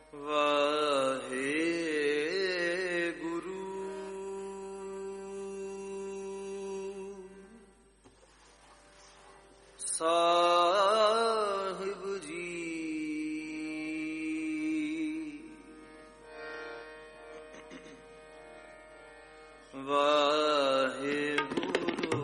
साहिब जी वाहेगुरु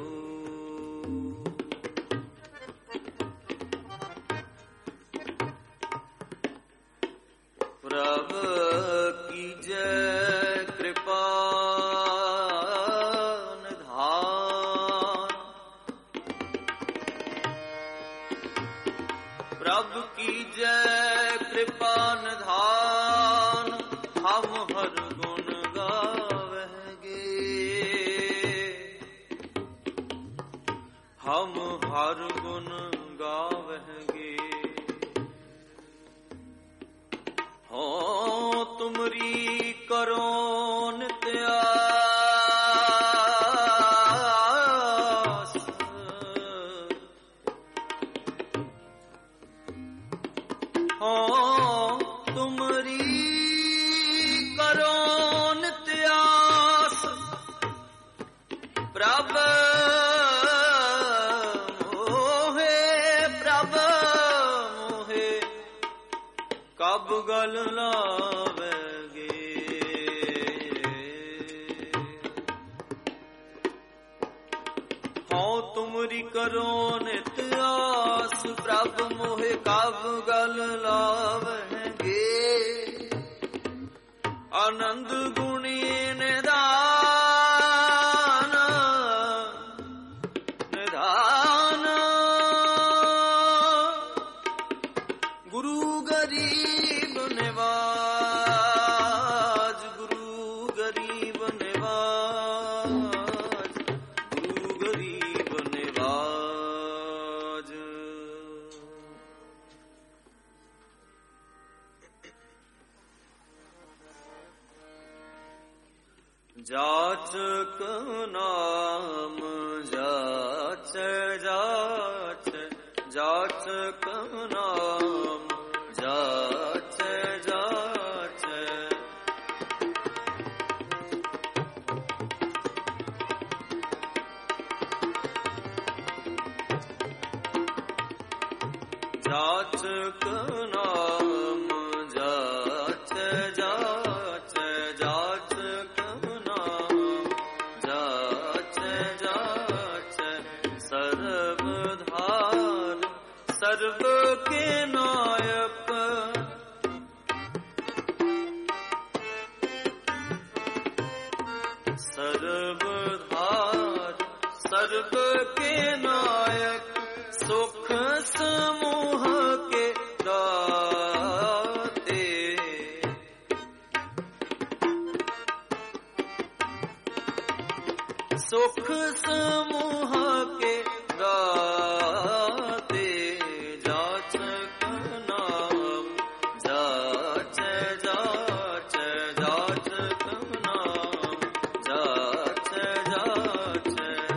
प्रभ की जय कृपा प्रभु की जय कृपा निधान हम हर गुण गावेंगे हम हर गुण गावेंगे हो तुमरी करो नित्य तुमरी करो नित्यास प्रभ मोहे कब गल लावेगे हो तुमरी करो नित्यास प्रभ मोहे कब गल लावेंगे आनंद गुणी निदान निधान गुरु गरीब निवाज गुरु गरीब निवाज गुरु गरीब निवाज जाचक नाम जाच जाच जाचक नाम जाच जाच जाचक नाम जाच जाच जाचक सर्वधार सर्व के नायक सर्वधार सर्व के नायक सुख समूह के दाते सुख समूह के दाते जाचक नाम जाच जाच जाचक नाम जाच जाच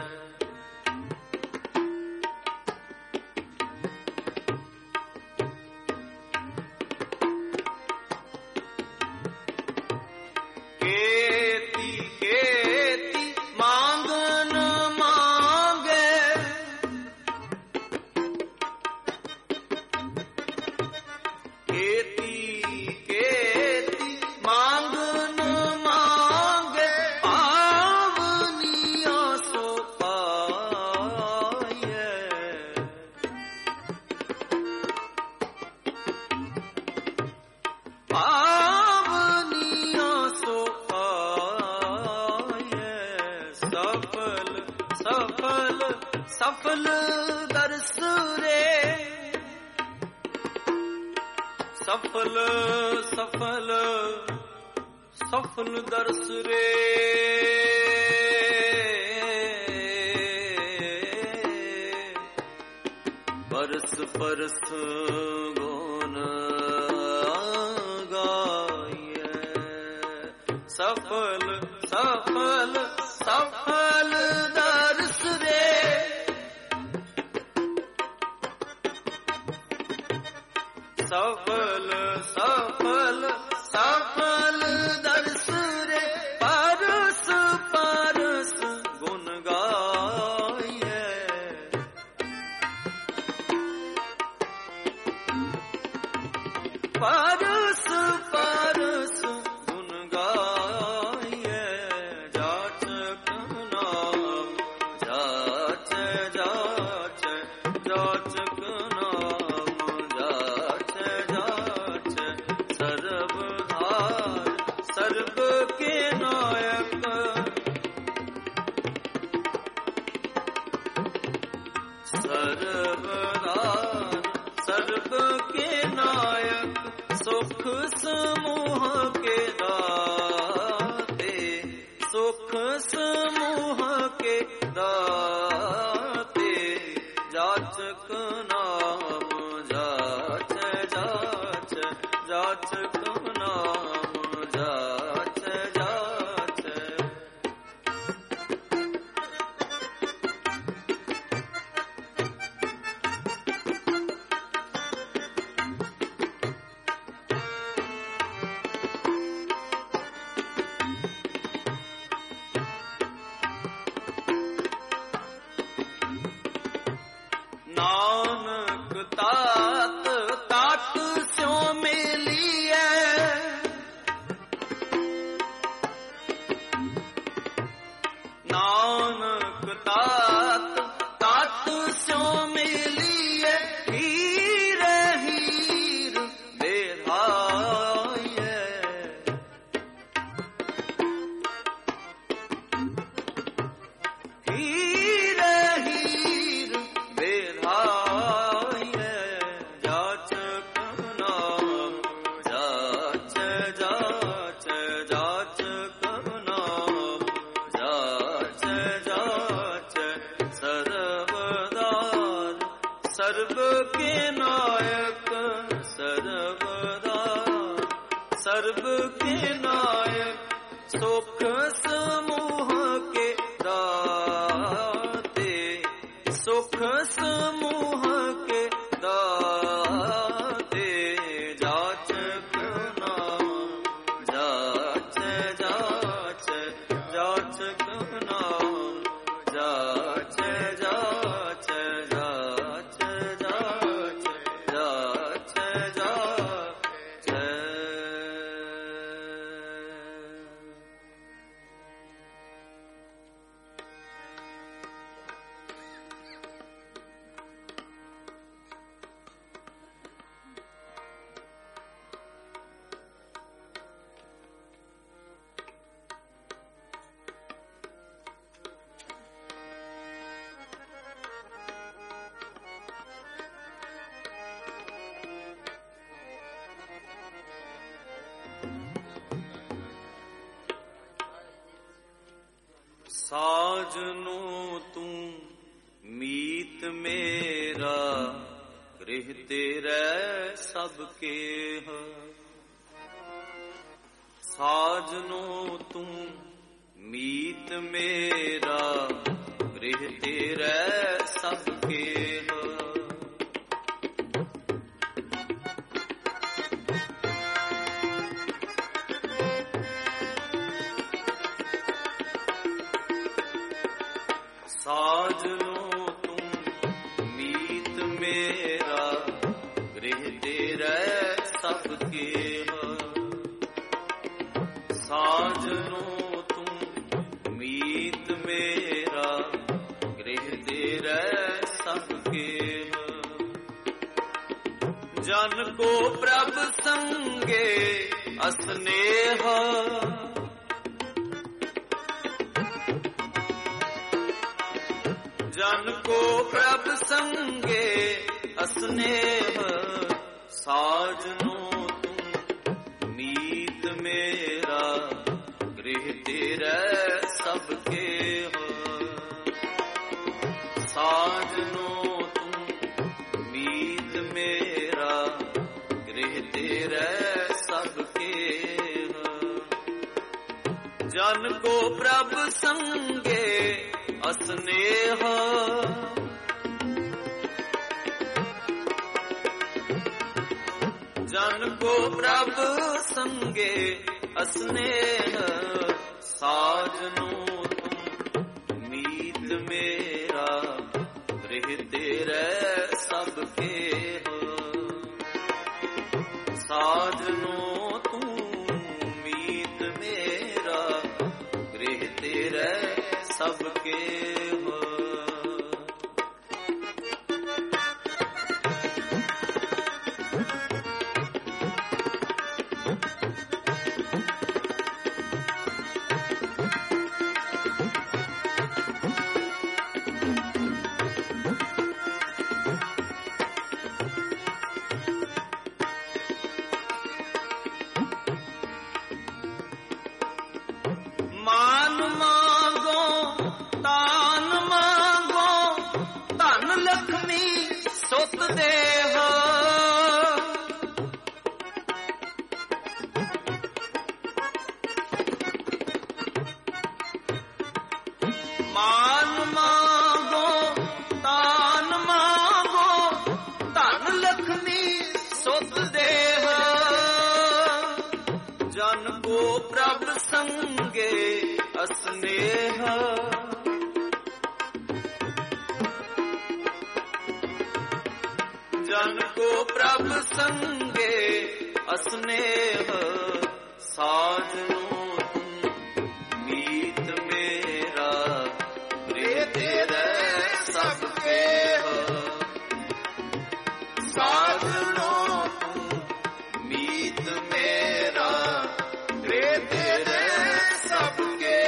केती केती मांगन मांगे केती केती मांगन मांगे पावनिया सो पाए पावनिया सो पाए सफल सफल सफल दर्श रे सफल सफल सफल दर्श रे बरस बरस गुण गाए सफल सफल सफल दर्श रे सफल सफल सफल सफल दर्श रे पारस पारस गुण गाये पारस पारस गुण गाये जाचक नाम जाच जाच जाचक नाम जाच जाच सर्वधार सर्व के नायक सर्वधार सर्व के नायक सुख समूह के दाते सुख समूह के दाते जाचक नाम जाच जाच जाचक नाम जाच जाच नानक तात तात स्यों मिलिए नानक तात तात स्यों मिलिए हीर हीर बेधाये हीर हीर बेधाये जाचक नाम जाच जाच जाचक नाम जाच जाच सर्वदार सर्व के नायक सर्वदार सर्व के नायक सुख समूह के दाते सुख समूह के दाते जाचक नाम जाच जाच जाचक नाम जाच जाच जाच जाच जाच जाच साजनो तू मीत मेरा गृह तेरे सबके है साजनो तू मीत मेरा गृह तेरे सबके है साजनो तुम मीत मेरा गृह तेरा सबके है साजनो तुम मीत मेरा गृह तेरा सबके है जन को प्रभ संगे अस्नेह जन को प्रभ संगे अस्नेह साजनो तुम मीत मेरा गृह तेरा सबके हो साजनो तुम मीत मेरा गृह तेरा सबके हो जन को प्रभ संगे अस्नेह जन को प्रभु संगे स्नेह साजनो तुम मीत मेरा गृह तेरे सबके हो साजनो तुम मीत मेरा गृह तेरे सबके हो स्नेह जन को प्रभु संगे स्नेह साजनो तुम मीत मेरा गृह तेरे सबके हो साजनो तुम मीत मेरा गृह तेरे सबके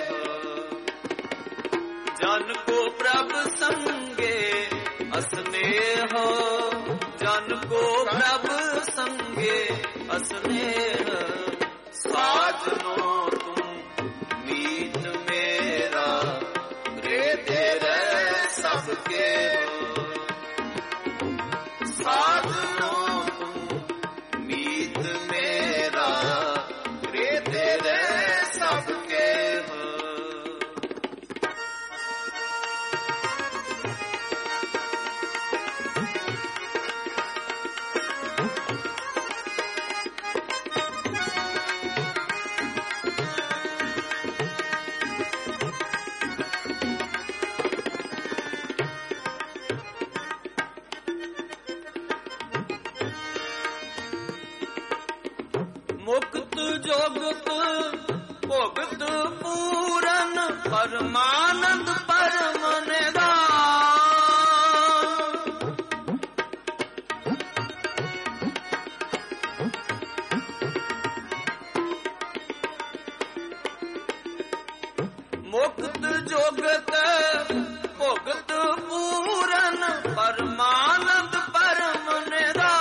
जन को प्रभु संगे स्नेह जन को प्रभु संगे स्नेह साजनो तुम मीत मेरा गृह तेरे सबके हो साजनो तुम मीत मेरा गृह तेरे सबके हो मुक्त जोगत भोगत पूरन परमानंद परम निदान मुक्त जोगत भोगत पूरन परमानंद परम निदान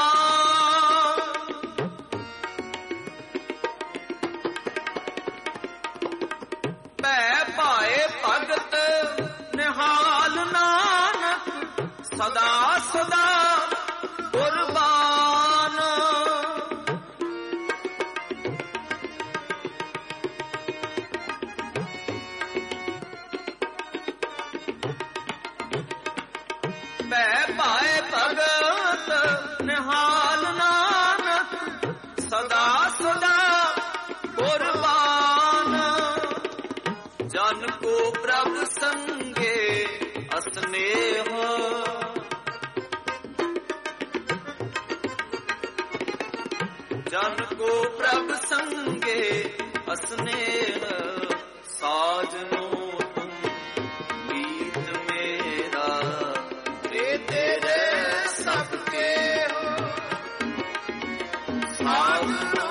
भगत निहाल नानक सदा सदा कुर्बान पाए भगत निहाल नानक सदा सदा कुर्बान जन को प्रभु संगे स्नेह जन को प्रभु संगे स्नेह साजनो तुम मीत मेरा गृह तेरे सबके हो साजनो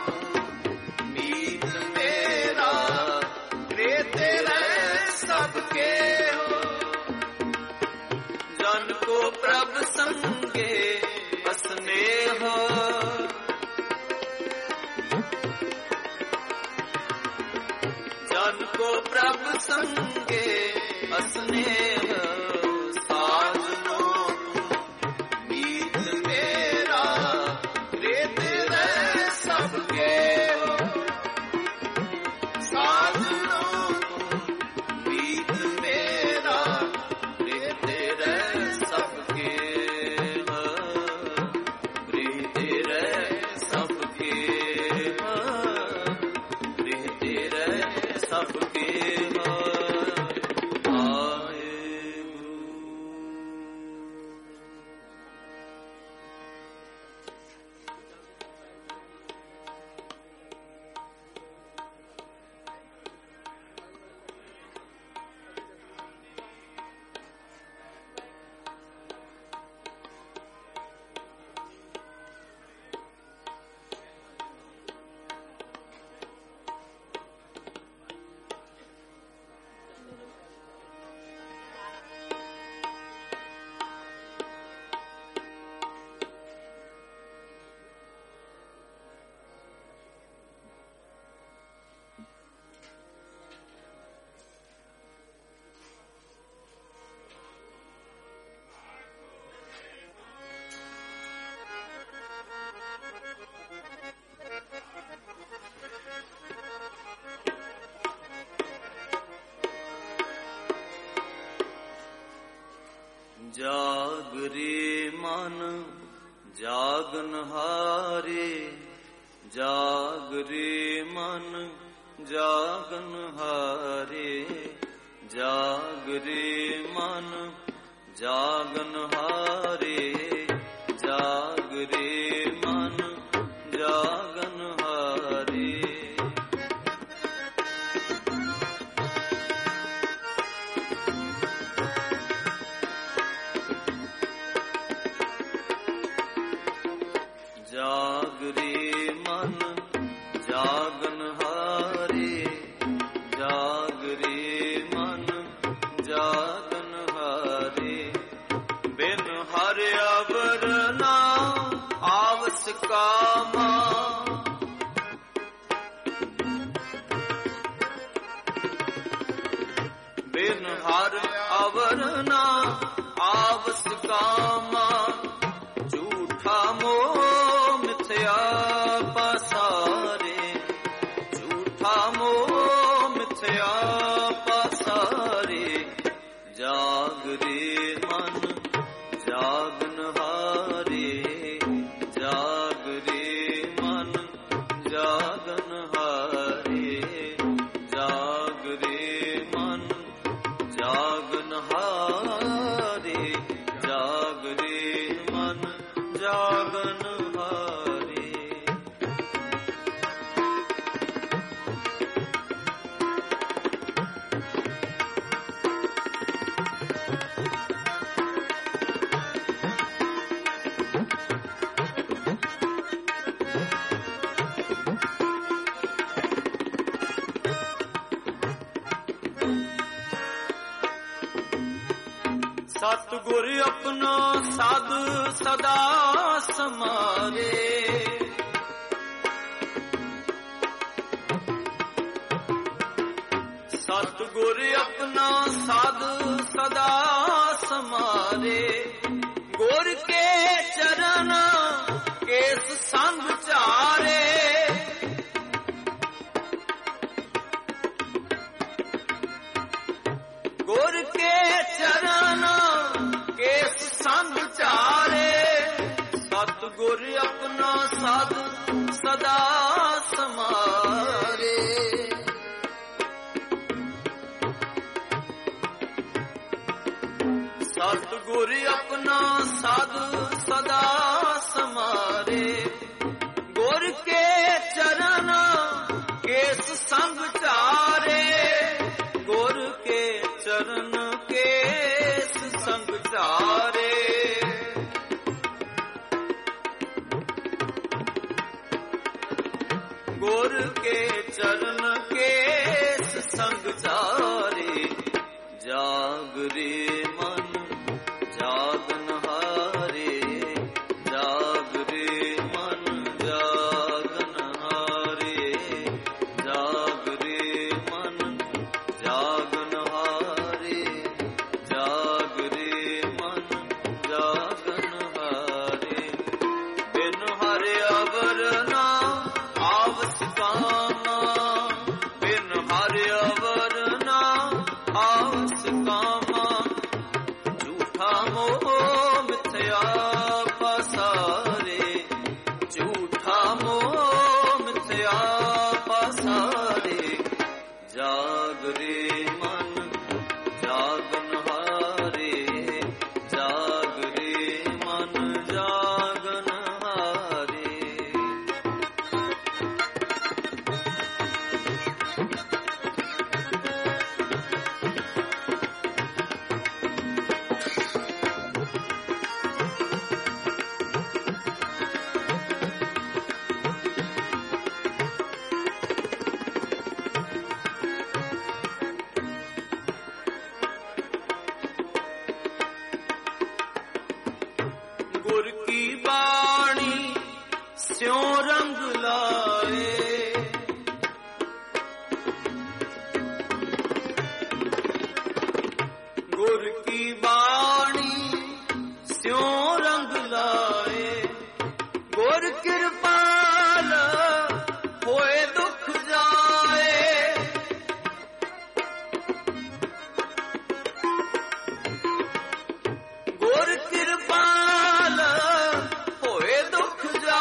मीत मेरा गृह तेरे सबके हो जन को प्रभु संगे स्नेह जन को प्रभु संगे स्नेह साजनो तुम मीत मेरा गृह तेरे सबके हो साजनो तुम मीत मेरा गृह तेरे सबके हो गृह तेरे ਜਾਗਨਹਾਰੇ, ਜਾਗਰੇ ਮਨ ਜਾਗਨਹਾਰੇ, ਜਾਗਰੇ ਮਨ ਜਾਗਨਹਾਰੇ, ਜਾਗਰੇ ਮਨ ਜਾਗਨਹਾਰੇ। ਜਾਗਰੇ ਮਨ ਜਾਗਨਹਾਰੇ, ਜਾਗਰੇ ਮਨ ਜਾਗਨਹਾਰੇ। ਬਿਨ ਹਰਿ ਅਵਰ ਨਾ ਆਵਸ ਕਾਮਾ, ਬਿਨ ਹਰਿ ਅਵਰ ਨਾ ਆਵਸ ਕਾਮਾ। ਝੂਠਾ ਮੋਹ ਮਿਥਿਆ ਪਸਾਰੇ, ਝੂਠਾ ਮੋਹ ਮਿਥਿਆ ਪਸਾਰੇ। ਜਾਗਰੇ ਮਨ ਜਾਗਨਹਾਰੇ, ਜਾਗਰੇ ਮਨ ਜਾਗਨਹਾਰੇ, ਜਾਗਰੇ ਮਨ ਜਾਗਨਹਾਰੇ, ਜਾਗਰੇ ਮਨ ਜਾਗਨਹਾਰੇ। ਸਤਿਗੁਰ ਆਪਣਾ ਸਾਧ ਸਦਾ ਸਮਾਰੇ, ਸਤਿਗੁਰ ਆਪਣਾ ਸਾਧ ਸਦਾ ਸਮਾਰੇ। ਗੁਰ ਕੇ ਚਰਨ ਕੇਸ ਸੰਗ ਚਾਰੇ, ਗੁਰ ਕੇ ਚਰਨ ਕੇਸ ਸੰਗ ਚਾਰੇ। ਸਤਿਗੁਰ ਆਪਣਾ ਸਾਧ ਸਦਾ ਸਮਾਰੇ, ਸਤਿਗੁਰ ਆਪਣਾ ਸਾਧ ਸਦਾ ਸਮਾਰੇ। ਗੁਰ ਕੇ ਚਰਨ ਕੇਸ ਸੰਗ ਚਾਰੇ, ਗੁਰ ਕੇ ਚਰਨ ਕੇਸ ਸੰਗ ਚਾਰੇ। ਗੁਰ ਕੇ ਚਰਨ ਕੇਸ ਸੰਗ ਚਾਰੇ। ਜਾਗਰੇ ਮਨ ਜਾਗਨਹਾਰੇ, ਜਾਗਰੇ ਮਨ ਜਾਗਨਹਾਰੇ, ਜਾਗਰੇ ਮਨ ਜਾਗਨਹਾਰੇ, ਜਾਗਰੇ ਮਨ ਜਾਗਨਹਾਰੇ। ਬਿਨ ਹਰਿ ਅਵਰ ਨਾ ਆਵਸ ਕਾਮਾ, ਬਿਨ ਹਰਿ ਅਵਰ ਨਾ ਆਵਸ ਕਾਮਾ। ਝੂਠਾ ਮੋਹ ਮਿਥਿਆ ਪਸਾਰੇ, ਝੂਠਾ ਮੋਹ ਮਿਥਿਆ ਪਸਾਰੇ। ਜਾਗਰੇ ਮਨ ਜਾਗਨਹਾਰੇ, ਜਾਗਰੇ ਮਨ ਜਾਗਨਹਾਰੇ। ਗੁਰ ਕੀ ਬਾਣੀ ਸਿਉ ਰੰਗ ਲਾਏ, ਗੁਰ ਕੀ ਬਾਣੀ ਸਿਉ ਰੰਗ ਲਾਏ। ਗੁਰ ਕਿਰਪਾਲ ਹੋਏ ਦੁਖ ਜਾਏ, ਗੁਰ ਕਿਰਪਾਲ ਹੋਏ ਦੁਖ ਜਾਏ।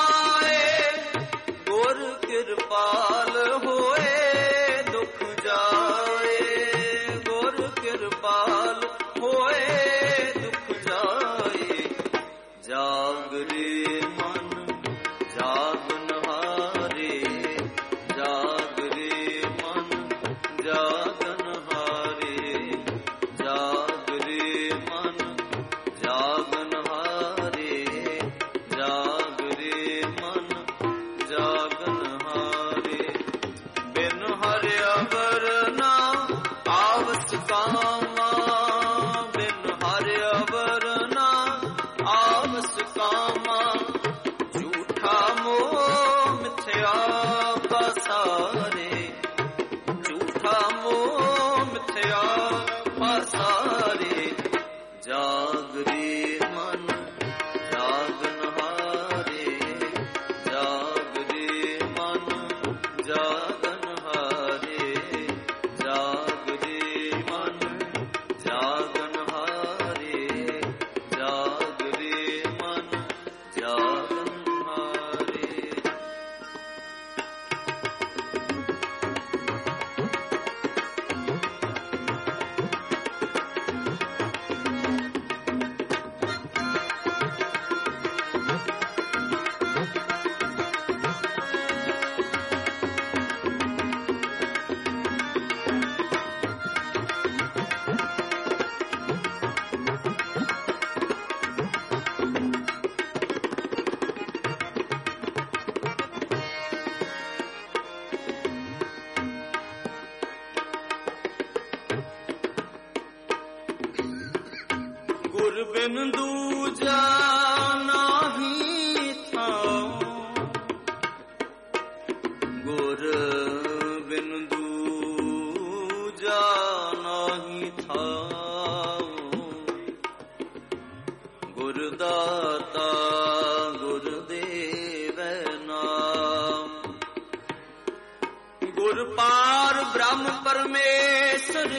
ਪਾਰ ਬ੍ਰਹਮ ਪਰਮੇਸ਼ਰ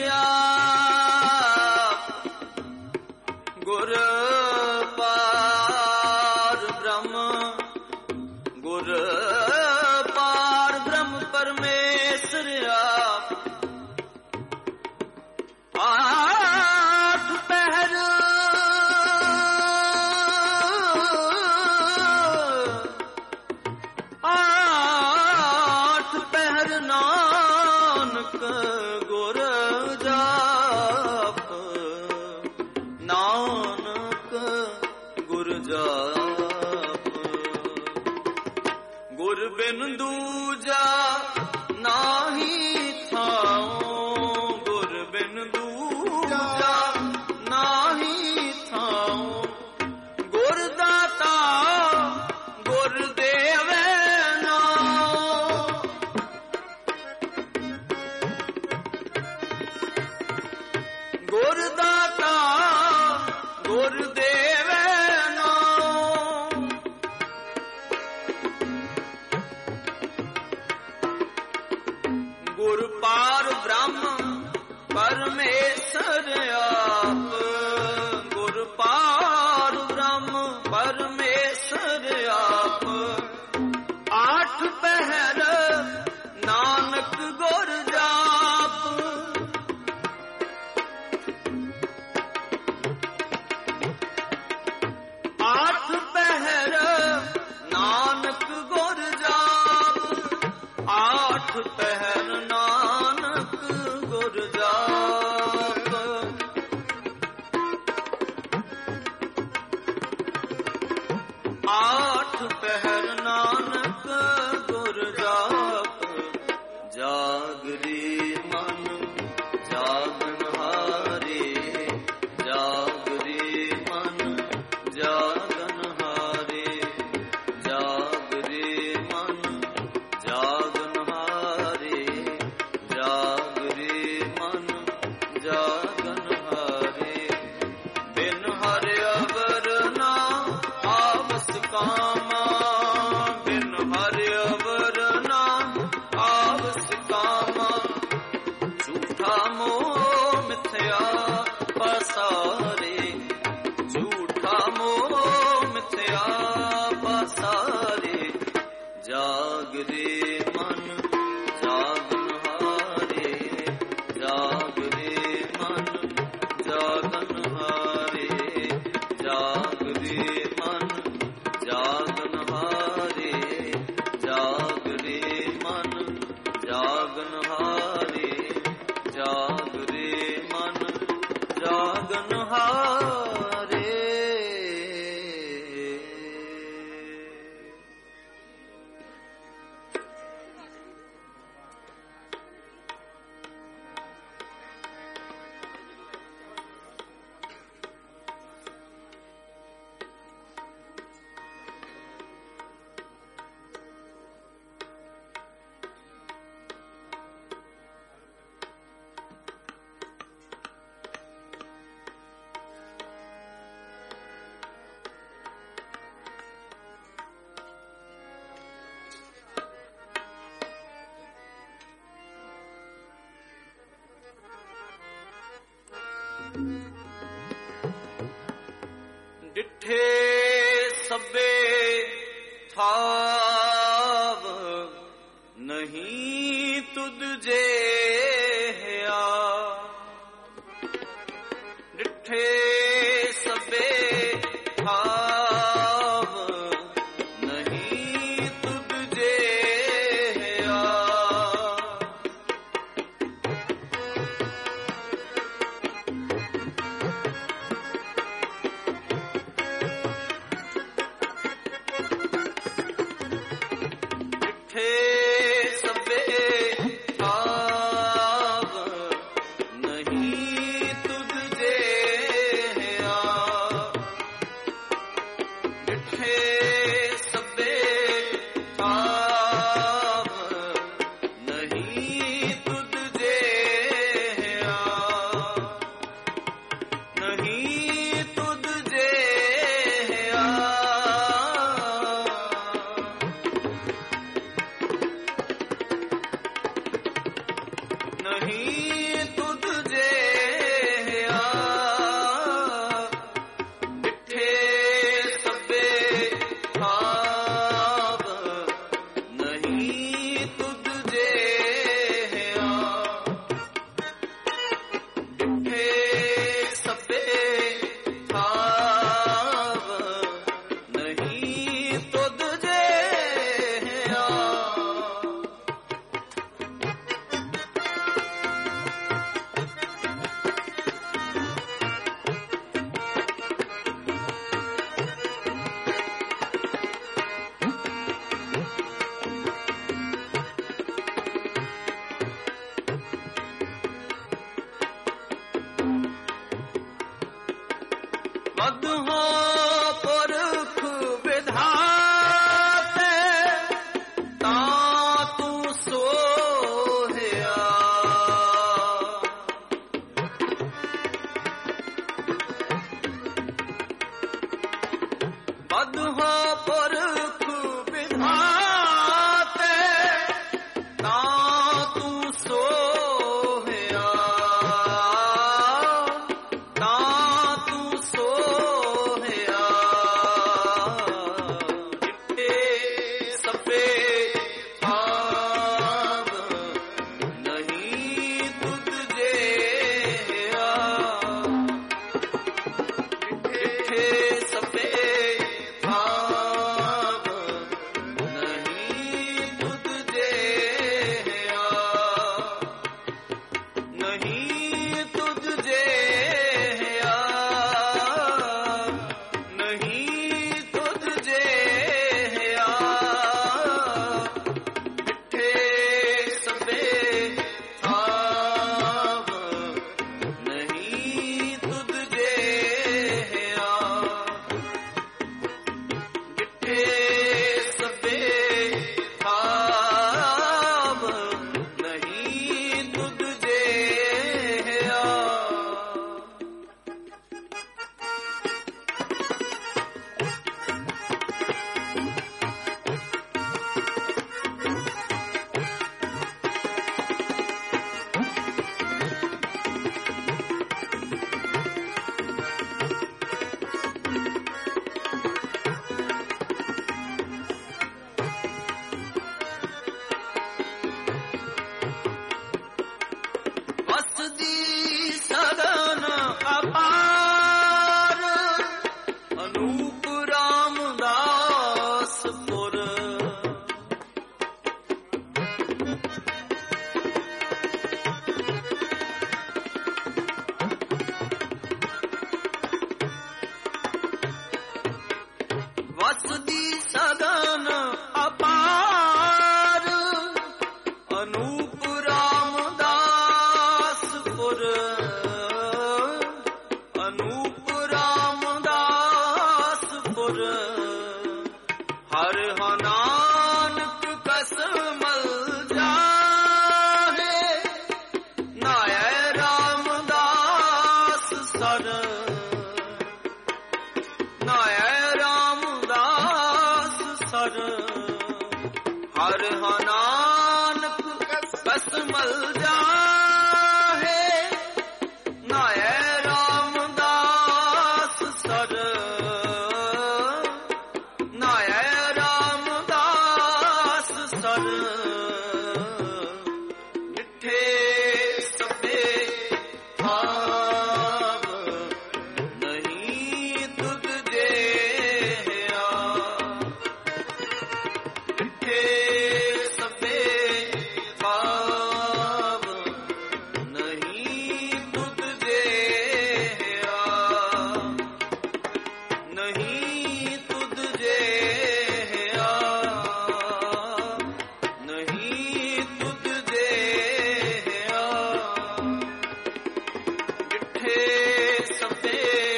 ਆਪ, ਗੁਰ ਪਾਰ ਬ੍ਰਹਮ, ਗੁਰ ਪਾਰ ਬ੍ਰਹਮ ਪਰਮੇਸ਼ਰ ਆਪ। ਆਠ ਪਹਿਰ ਨਾਨਕ ਗੁਰ ਜਾਪ, ਨਾਨਕ ਗੁਰ ਜਾਪ। ਗੁਰ ਬਿਨ ਦੂਜਾ ਨਾਹੀ ਥਾਉ, ਗੁਰ ਬਿਨ ਦੂਜਾ ਨਾਹੀ ਥਾਉ। ਗੁਰ ਦਾਤਾ ਗੁਰ ਦੇਵੇ ਗੁਰ ਦਾਤਾ ਗੁਰ ਦੇਵੇ ਨਾਉ। ਗੁਰ ਪਾਰ ਬ੍ਰਹਮ ਪਰਮੇਸ਼ਰ ਆਪ, ਗੁਰ ਪਾਰ ਬ੍ਰਹਮ ਪਰਮੇਸ਼ਰ ਆਪ। ਆਠ ਪਹਿਰ ਨਾਨਕ ਗੁਰ ਜਾਪ, ਆਠ ਪਹਿਰ ਨਾਨਕ ਗੁਰ ਜਾਪ, ਆਠ ਪਹਿਰ ਨਾਨਕ ਗੁਰ ਜਾਪ। ਆਠ ਪਹਿਰ ਨਾਨਕ ਗੁਰ ਜਾਪ। ਜਾਗਰੀ ਮਨ ਜਾਗਨ ਹਾਰੇ, ਜਾਗਰੀ ਮਨ ਜਾਗਨ ਹਾਰੇ, ਜਾਗਰੇ ਮਨ ਜਾਗਨ ਹਾਰੇ, ਜਾਗਰੇ ਮਨ ਜਾਗਨ ਹਾਰੇ। ਬਿਨ ਹਰਿ ਅਵਰ ਨਾ ਆਵਸ ਕਾਮਾ, ਬਿਨ ਹਰਿ ਅਵਰ ਨਾ ਆਵਸ ਕਾਮਾ। ਝੂਠਾ ਮੋਹ ਮਿਥਿਆ ਪਸਾਰੇ, ਝੂਠਾ ਮੋਹ ਮਿਥਿਆ ਪਸਾਰੇ। ਜਾਗਰੇ ਮਨ ਜਾਗਨ ਹਾਰੇ, ਜਾਗਰੇ ਮਨ ਜਾਗਨ ਹਾਰੇ, ਜਾਗਰੇ ਮਨ ਜਾਗਨ ਹਾਰੇ, ਜਾਗਰੇ ਮਨ ਜਾਗਨ ਹਾਰੇ, ਜਾਗਰੇ ਮਨ ਜਾਗਨ ਹਾਰੇ। ਡਿਠੇ ਸਭੇ ਥਾਵ ਨਹੀਂ ਤੁਧ ਜਿਹਾ, ਡਿਠੇ ਸਭੇ ਥਾਵ ਨਹੀਂ ਤੁਧ ਜਿਹਾ। ਹਰ ਨਾਨਕ ਕਸ ਮਲ ਜਾਹੇ ਨਾਏ ਰਾਮਦਾਸ ਸਰ ਨਾਏ ਰਾਮਦਾਸ ਸਰ ਮਿੱਠੇ ਸਭੇ ਭਾਵ ਨਹੀਂ ਤੁਧ ਜਿਹਾ ਮਿੱਠੇ ਸਭੇ ਭਾਵ ਨਹੀਂ ਤੁਧ ਜਿਹਾ ਨਹੀਂ ਤੁਧ ਜਿਹਾ ਨਹੀਂ ਤੁਧ ਜਿਹਾ ਮਿੱਠੇ ਸਭੇ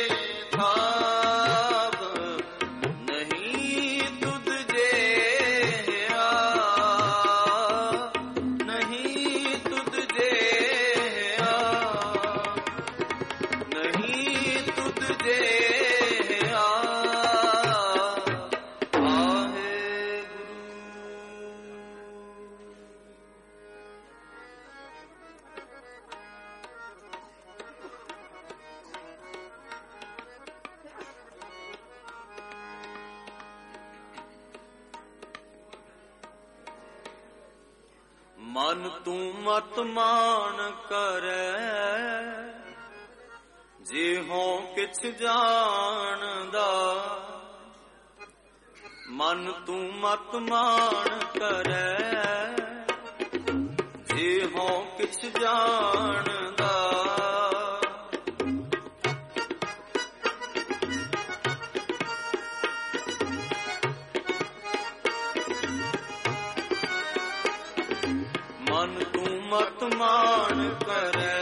ਭਾਵ ਨਹੀਂ ਤੁਧ ਜਿਹਾ ਨਹੀਂ ਤੁਧ ਜਿਹਾ ਨਹੀਂ ਤੁਧ ਜਿਹਾ ਵਾਹਿਗੁਰੂ। ਮਨ ਤੂੰ ਮਤ ਮਾਨ ਕਰੈ ਜਿਹੋ ਕਿਛ ਜਾਣਦਾ ਮਨ ਤੂੰ ਮਤ ਮਾਨ ਕਰੈ ਜਿਹੋ ਕਿਛ ਜਾਣਦਾ ਮਨ ਤੂੰ ਮਤ ਮਾਨ ਕਰੈ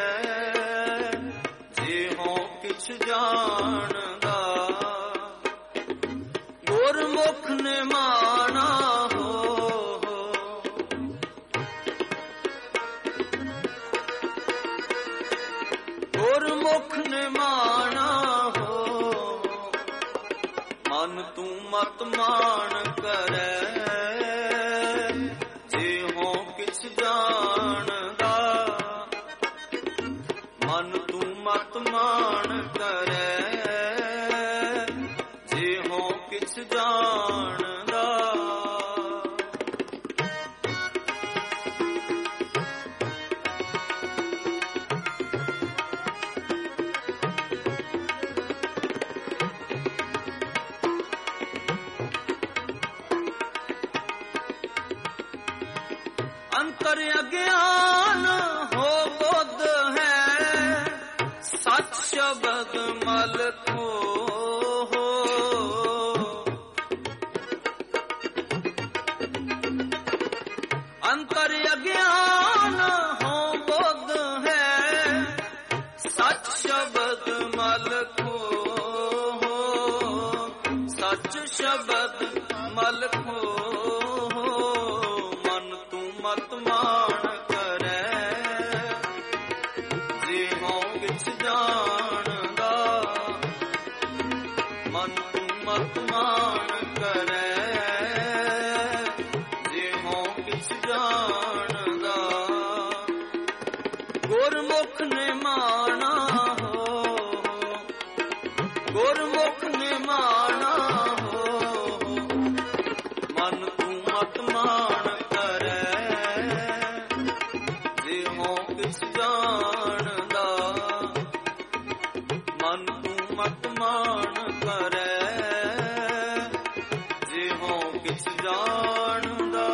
ਜਿਹੋ ਕਿਛ ਜਾਣਦਾ ਗੁਰਮੁਖ ਨੇ ਮਾਨਾ ਹੋ ਗੁਰਮੁਖ ਨੇ ਮਾਨਾ ਹੋ ਮਨ ਤੂੰ ਮਤ ਮਾਨ ਕਰੈ ਜਿਹੋ ਕਿਛ ਜਾਣਦਾ ਮਨ ਤੂੰ ਮਤ ਮਾਨ ਕਰੈ ਜਿਹੋ ਕਿਛ ਜਾਣਦਾ ਅੰਤਰ ਅਗਿਆਨ ਹੋ ਬੁੱਧ ਹੈ ਸੱਚ ਸ਼ਬਦ ਮਲ ਕੋ ਅੰਤਰ ਅਗਿਆਨ ਹੋ ਬੁੱਧ ਹੈ ਸੱਚ ਸ਼ਬਦ ਮਲ ਕੋ ਸੱਚ ਸ਼ਬਦ ਮਲ ਕੋ ਮਤ ਮਾਨ ਕਰੈ ਜਿਹੋ ਕਿਛ ਜਾਣਦਾ ਮਨ ਤੂੰ ਮਤ ਮਾਨ ਕਰੈ ਜਿਹੋ ਕਿਛ ਜਾਣਦਾ ਗੁਰਮੁਖ ਨੇ ਮਾਨਾ ਹੋ ਗੁਰਮੁਖ ਨੇ ਮਾਨਾ ਹੋ ਮਨ ਤੂੰ ਮਤ ਮਾਨ ਜਾਣਦਾ ਮਨ ਤੂੰ ਮਤ ਮਾਨ ਕਰੈ ਜਿਹੋ ਕਿਛ ਜਾਣਦਾ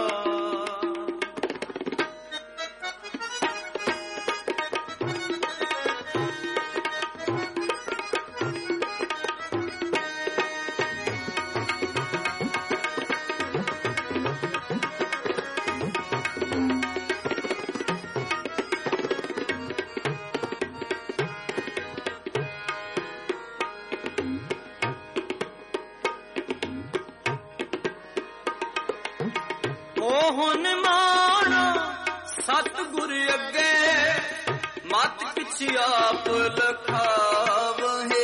ਮੋਹਨ ਮਾਣ ਸਤਿਗੁਰ ਅੱਗੇ ਮਤ ਕਿਛ ਆਪ ਲਖਾਵਹੇ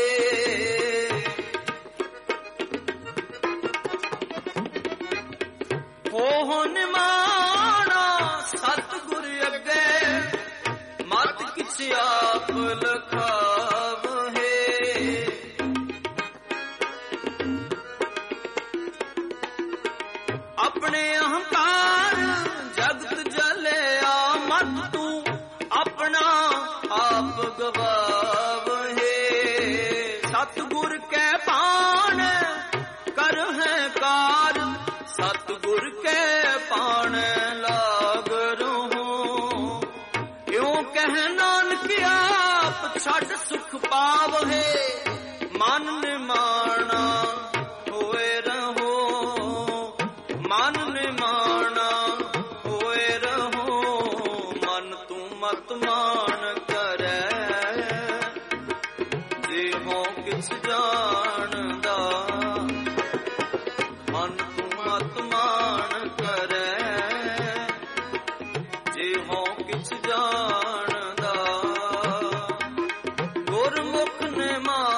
ਹੋ ਨਿਮਾਣਾ ਸਤਿਗੁਰ ਅੱਗੇ ਮਤ ਕਿਛ ਆਪ ਲਖਾਵਹੇ। ਆਪਣੇ ਅਹੰਕਾਰ ਜਗਤ ਜਲਿਆ ਮਤ ਤੂੰ ਆਪਣਾ ਆਪ ਗਵਾਵਹੇ। ਸਤਿਗੁਰ ਕੈ ਬਾਣ ਕਰ ਹੈ ਕਾਰ ਸਤਿਗੁਰ ਕੈ ਪਾਣ ਲਾਗ ਰਹੋ। ਇਉਂ ਕਹਿ ਨਾਨਕ ਆਪ ਛੱਡ ਸੁਖ ਪਾਵਹੇ। ਮਨ ਨਿਮਾਣਾ ਹੋਏ ਰਹੋ ਮਨ ਨਿਮਾਣਾ ਹੋਏ ਰਹੋ। ਮਨ ਤੂੰ ਮਤ ਮਾਨ ਕਰੈ ਦੇਹੋਂ ਕਿਛ ਜਾਣਦਾ। ਮਨ ਤੂੰ ਮਤ ਮਾਨ ਕਰੈ ਦੇਹੋਂ ਕਿਛ ਜਾਣਦਾ। ਗੁਰਮੁਖ ਨੇ